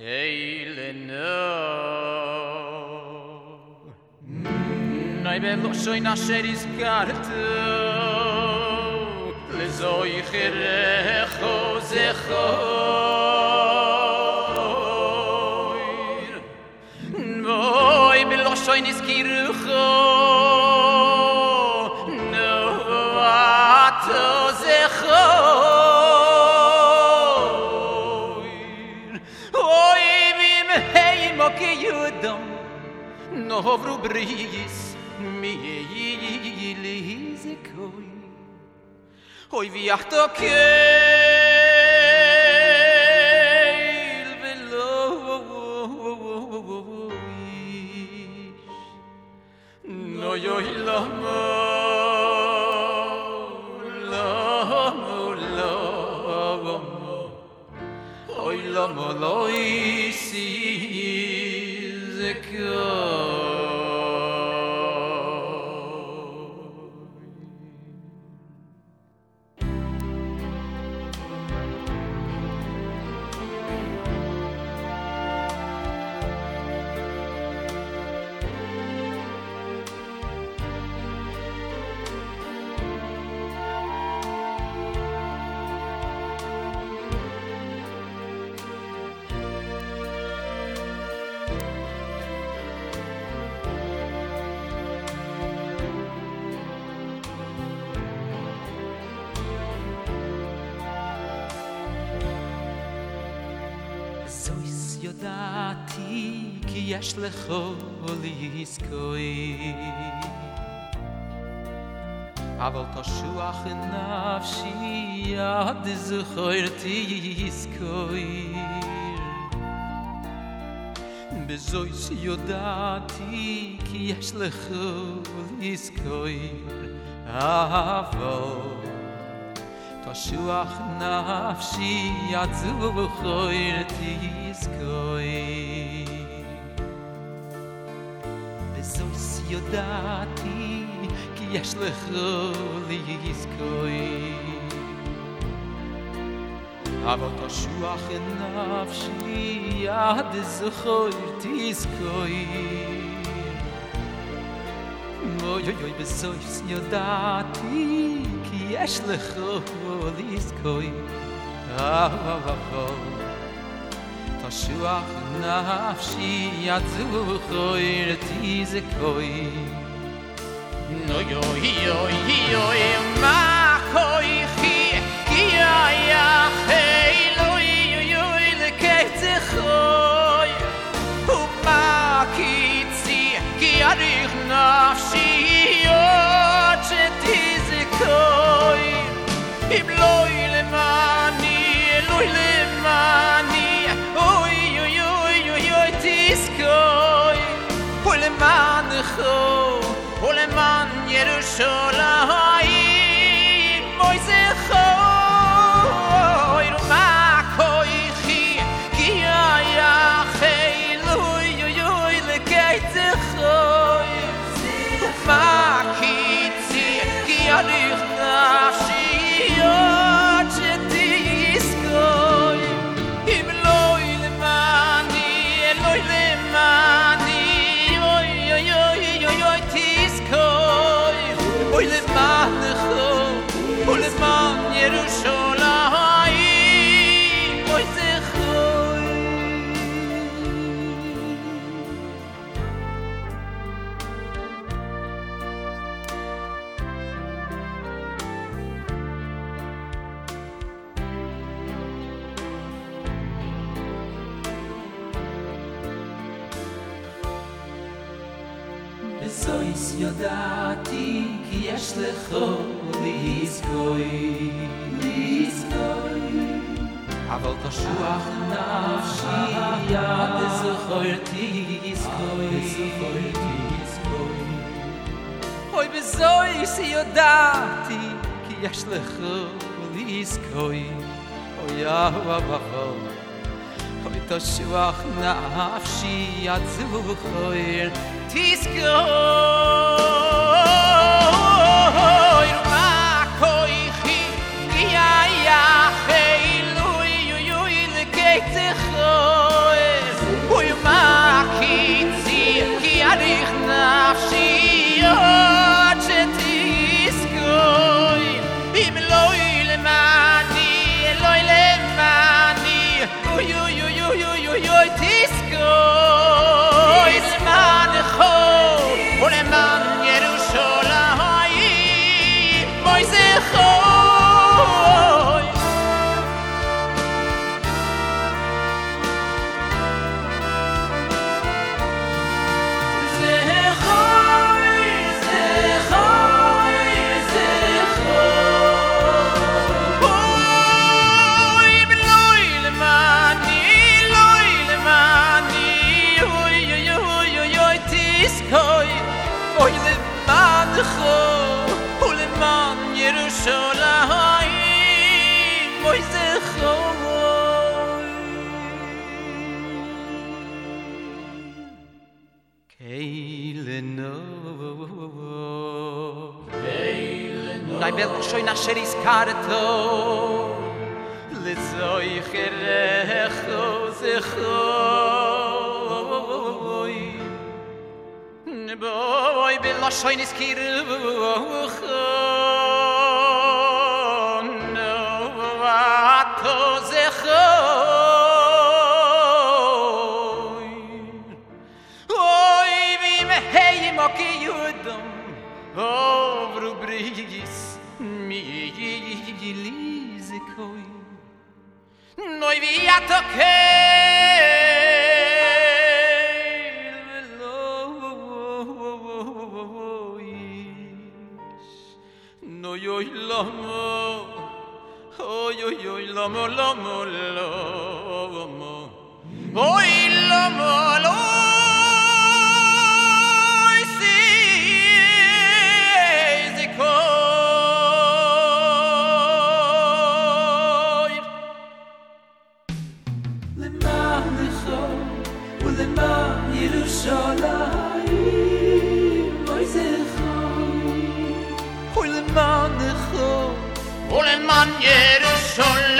Eileno Noi bello shoin asher izkarto Lezoi chirecho zechoir Voi bello shoin izkirucho No ato zechoir Oi vim heimo ki yudam No vru bris mi lizikoi Oi vi achto keil velo No yo lamo Oi lamo loisi zekoi ידעתי כי יש לך לזכוי אבל תשוח נפשי עד זכרתי יזכוי בזויס ידעתי כי יש לך לזכוי אבל תשוח נפשי עד זכרתי יזכוי בזויס ידעתי כי יש לך לזכוי אבל תשוח נפשי עד זכרתי יזכוי אוי אוי אוי בזויס ידעתי כי יש לך לזכוי אבל תשוח נפשי עד זכרתי יזכוי אוי אוי אוי אוי מה כוחי כי היה אלוהי אוי אוי לקצחוי ומה קיצי כי יריך נפשי עוד שתזכוי אם לא למעני אלוהי למעני אוי אוי אוי אוי אוי תזכוי ולמענך ולמען ירושלים אוי זכוי ומה כוחי כי היה אלוהי אוי אוי לקצחוי ומה קיצי כי יריך נפשי עוד שתזכוי אם לא למעני אלוהי למעני אוי אוי אוי אוי אוי תזכוי אוי למענך ולמען ירושלים אוי זכוי בזויס ידעתי כי יש לך לזכוי אבל תשוח נפשי עד זכרתי יזכוי אוי בזויס ידעתי כי יש לך לזכוי אוי אבל אוי תשוח נפשי עד זכרתי תזכוי ומה כוחי כי היה אלוהי לקצחוי Keileno Dai bello schön nach Sheris Karto Lizoi Kherecho Zechoy Boy bello schön is Kircho No Ato Zechoy Oy vi me hey moki yudum Over brigis mi lizikoi Noi via toke Noi oi lamo oi lamo Oi lamo Yerushalayim,